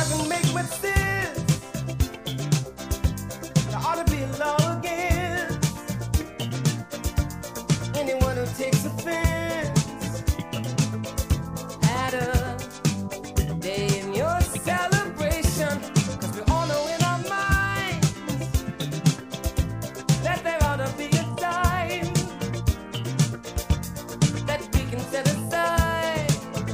doesn't make much sense. There ought to be a law against anyone who takes offense at a day in your celebration. 'Cause we all know in our minds that there ought to be a time that we can set aside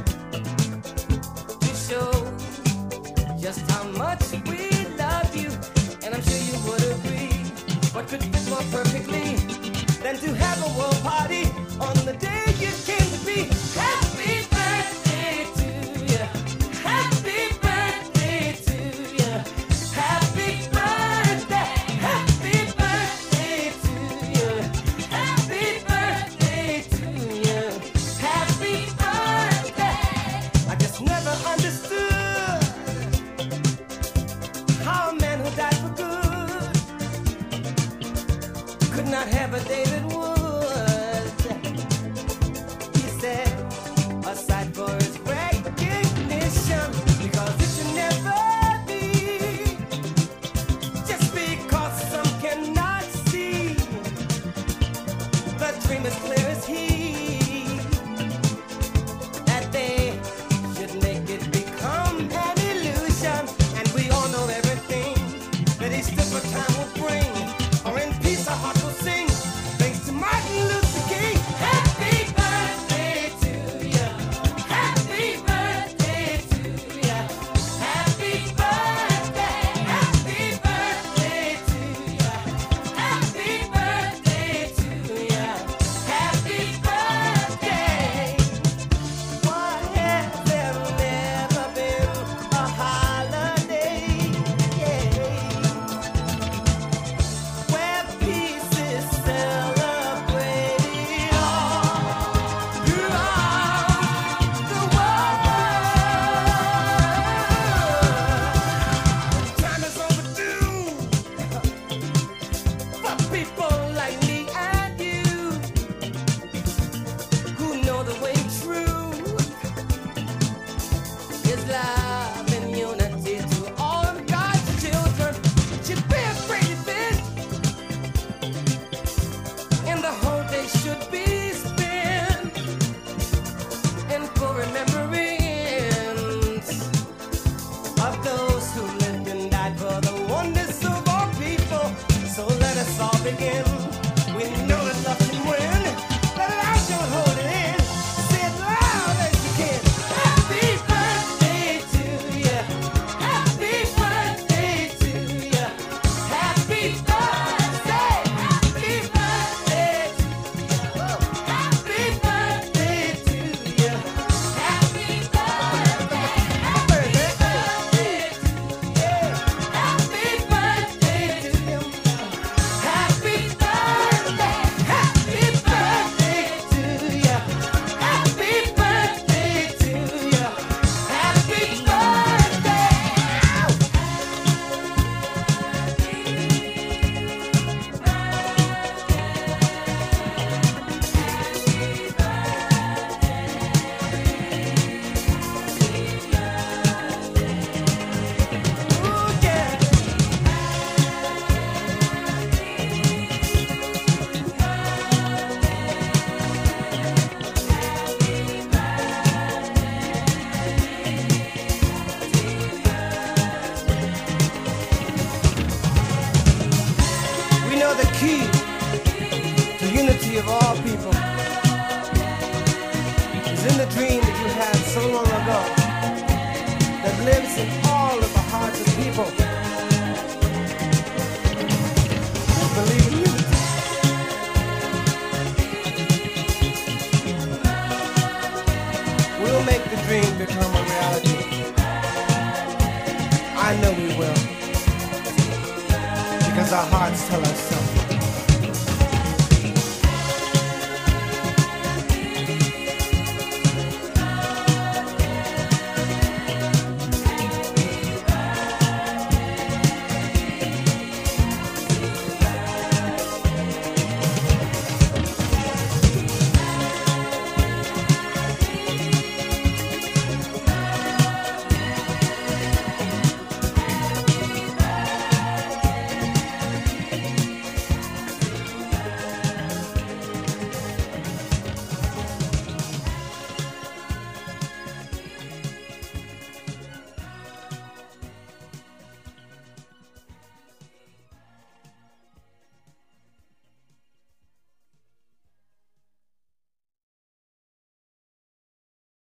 to show just how much we love you. And I'm sure you would agree, what could fit more perfectly than to have a world party on the day you came to be. Happy birthday to you. Happy birthday to you. Happy birthday. Happy birthday to you. Happy birthday to you. Happy birthday. I just never understood how a man who died for good could not have a David Wood. He said, aside for his recognition, because it should never be just because some cannot see. The dream is clear as he, that they should make it become an illusion. And we all know everything that each different time will bring. Or in peace our heart will sing, thanks to Martin Luther King. Happy birthday to you. Happy birthday to you. Happy birthday. Happy birthday to you. Happy birthday to you. Happy birthday. Why has there never been a holiday? Where peace is celebrated all throughout the world. Time is overdue for people like me and you who know the way true is love and unity to all of God's children. Should be a pretty bit, and the whole day should be spent in full remembrance of those who lived and died for the oneness of all people. So let us all begin. We know that love can win. Let it out, don't hold it in. Say it loud as you can. Happy birthday to you. Happy birthday to you. Happy birthday. Happy birthday to you. Happy birthday to you. Happy birthday. Happy birthday to you. Happy birthday to you. Happy birthday. Happy birthday to you. Happy birthday to you. Happy birthday. Ooh, yeah. We know the key to unity of all people is in the dream that you had so long ago that lives in all of the hearts of people who believe in unity. We'll make the dream become a reality. I know we will, because our hearts tell us so.